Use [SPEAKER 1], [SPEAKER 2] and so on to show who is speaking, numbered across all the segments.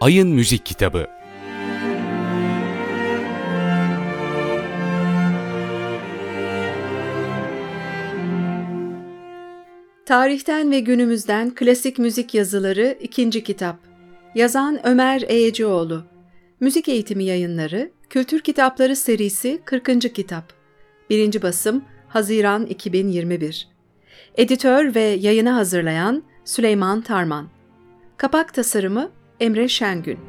[SPEAKER 1] Ayın Müzik Kitabı.
[SPEAKER 2] Tarihten ve günümüzden klasik müzik yazıları 2. kitap. Yazan Ömer Eğecioğlu. Müzik Eğitimi Yayınları, Kültür Kitapları serisi 40. kitap. 1. basım Haziran 2021. Editör ve yayını hazırlayan Süleyman Tarman. Kapak tasarımı Emre Şengün.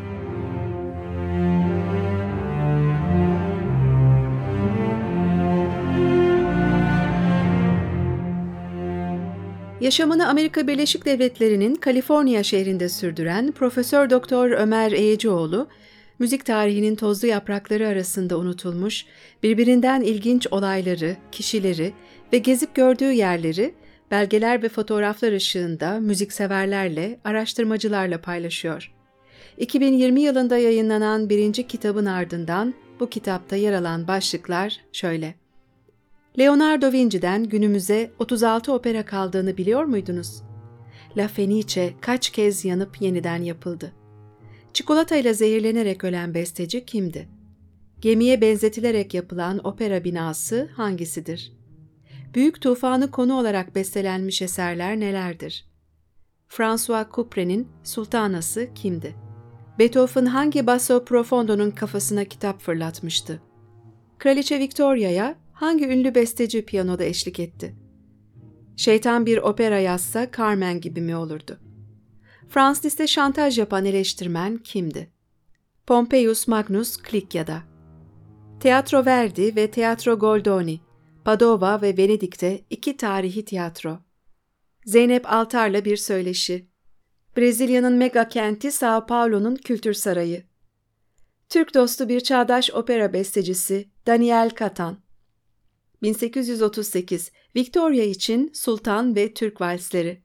[SPEAKER 2] Yaşamını Amerika Birleşik Devletleri'nin Kaliforniya şehrinde sürdüren Profesör Doktor Ömer Eğecioğlu, müzik tarihinin tozlu yaprakları arasında unutulmuş, birbirinden ilginç olayları, kişileri ve gezip gördüğü yerleri belgeler ve fotoğraflar ışığında müzikseverlerle, araştırmacılarla paylaşıyor. 2020 yılında yayınlanan 1. kitabın ardından bu kitapta yer alan başlıklar şöyle: Leonardo Vinci'den günümüze 36 opera kaldığını biliyor muydunuz? La Fenice kaç kez yanıp yeniden yapıldı? Çikolatayla zehirlenerek ölen besteci kimdi? Gemiye benzetilerek yapılan opera binası hangisidir? Büyük Tufanı konu olarak bestelenmiş eserler nelerdir? François Couperé'nin Sultanası kimdi? Beethoven hangi basso profondo'nun kafasına kitap fırlatmıştı? Kraliçe Victoria'ya hangi ünlü besteci piyanoda eşlik etti? Şeytan bir opera yazsa Carmen gibi mi olurdu? Franz Liszt'e şantaj yapan eleştirmen kimdi? Pompeius Magnus Klikya'da. Teatro Verdi ve Teatro Goldoni, Padova ve Venedik'te 2 tarihi tiyatro. Zeynep Altar'la bir söyleşi. Brezilya'nın mega kenti São Paulo'nun Kültür Sarayı. Türk dostu bir çağdaş opera bestecisi Daniel Katan. 1838 Victoria için Sultan ve Türk Valsleri.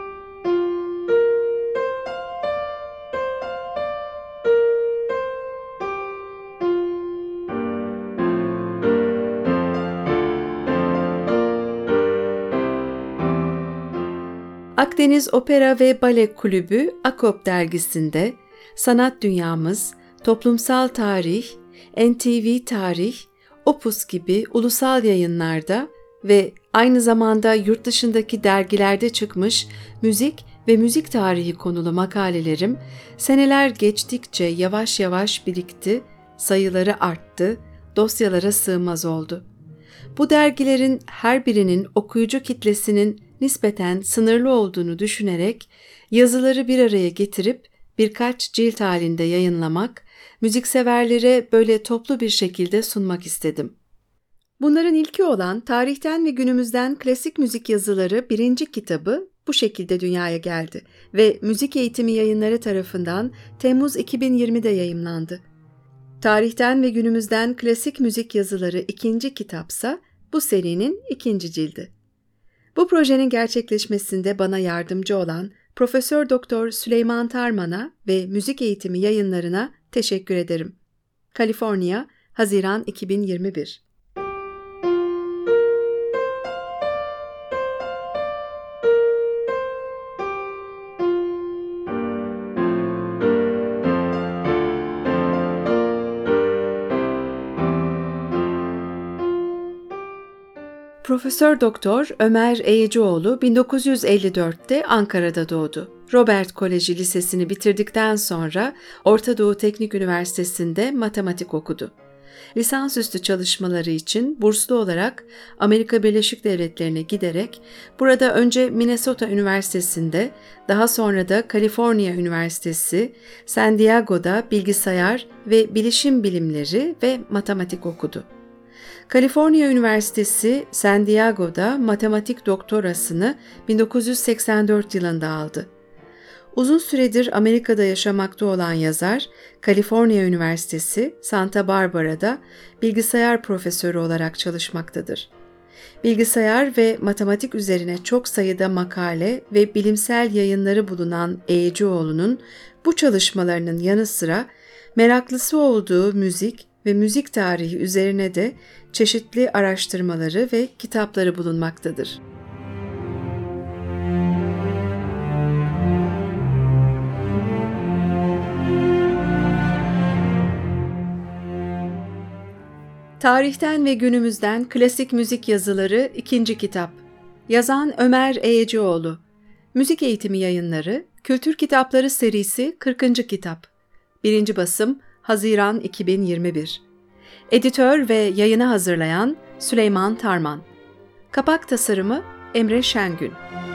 [SPEAKER 2] Akdeniz Opera ve Bale Kulübü Akop dergisinde Sanat Dünyamız, Toplumsal Tarih, NTV Tarih, Opus gibi ulusal yayınlarda ve aynı zamanda yurt dışındaki dergilerde çıkmış müzik ve müzik tarihi konulu makalelerim seneler geçtikçe yavaş yavaş birikti, sayıları arttı, dosyalara sığmaz oldu. Bu dergilerin her birinin okuyucu kitlesinin nispeten sınırlı olduğunu düşünerek yazıları bir araya getirip birkaç cilt halinde yayınlamak, müzikseverlere böyle toplu bir şekilde sunmak istedim. Bunların ilki olan Tarihten ve Günümüzden Klasik Müzik Yazıları 1. kitabı bu şekilde dünyaya geldi ve Müzik Eğitimi Yayınları tarafından Temmuz 2020'de yayımlandı. Tarihten ve Günümüzden Klasik Müzik Yazıları 2. kitapsa bu serinin 2. cildi. Bu projenin gerçekleşmesinde bana yardımcı olan Profesör Doktor Süleyman Tarman'a ve Müzik Eğitimi Yayınlarına teşekkür ederim. Kaliforniya, Haziran 2021. Profesör Doktor Ömer Eğecioğlu 1954'te Ankara'da doğdu. Robert Koleji Lisesi'ni bitirdikten sonra Orta Doğu Teknik Üniversitesi'nde matematik okudu. Lisansüstü çalışmaları için burslu olarak Amerika Birleşik Devletleri'ne giderek burada önce Minnesota Üniversitesi'nde, daha sonra da Kaliforniya Üniversitesi, San Diego'da bilgisayar ve bilişim bilimleri ve matematik okudu. Kaliforniya Üniversitesi San Diego'da matematik doktorasını 1984 yılında aldı. Uzun süredir Amerika'da yaşamakta olan yazar, Kaliforniya Üniversitesi Santa Barbara'da bilgisayar profesörü olarak çalışmaktadır. Bilgisayar ve matematik üzerine çok sayıda makale ve bilimsel yayınları bulunan Eğecioğlu'nun bu çalışmalarının yanı sıra meraklısı olduğu müzik ve müzik tarihi üzerine de çeşitli araştırmaları ve kitapları bulunmaktadır. Tarihten ve günümüzden klasik müzik yazıları 2. kitap. Yazan Ömer Eğecioğlu. Müzik Eğitimi Yayınları, Kültür Kitapları serisi 40. kitap. 1. basım Haziran 2021. Editör ve yayını hazırlayan Süleyman Tarman. Kapak tasarımı Emre Şengün.